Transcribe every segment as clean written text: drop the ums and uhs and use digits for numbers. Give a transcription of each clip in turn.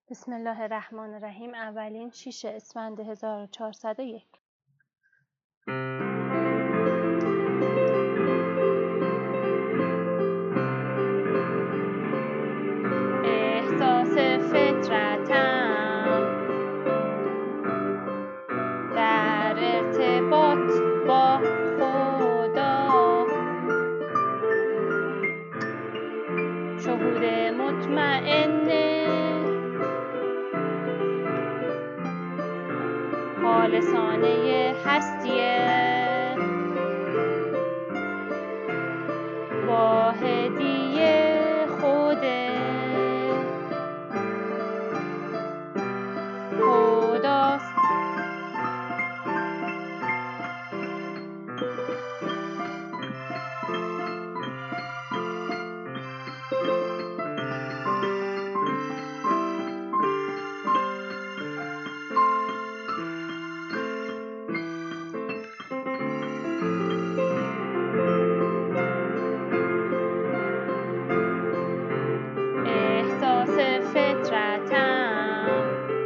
بسم الله الرحمن الرحیم. اولین 6 اسفند 1401. احساس فطرتم در ارتباط با خدا، شهود مطمئنه خالصانه هستیه، واحدیه خوده خداست. فطرتم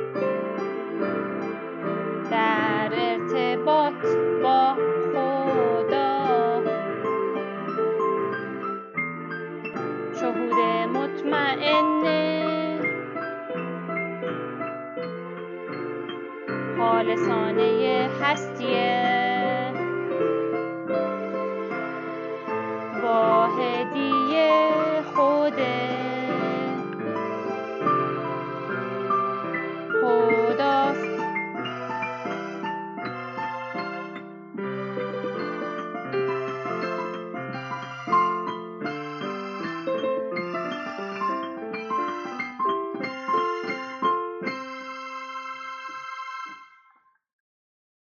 در ارتباط با خدا، شهود مطمئنه خالصانه هستیه،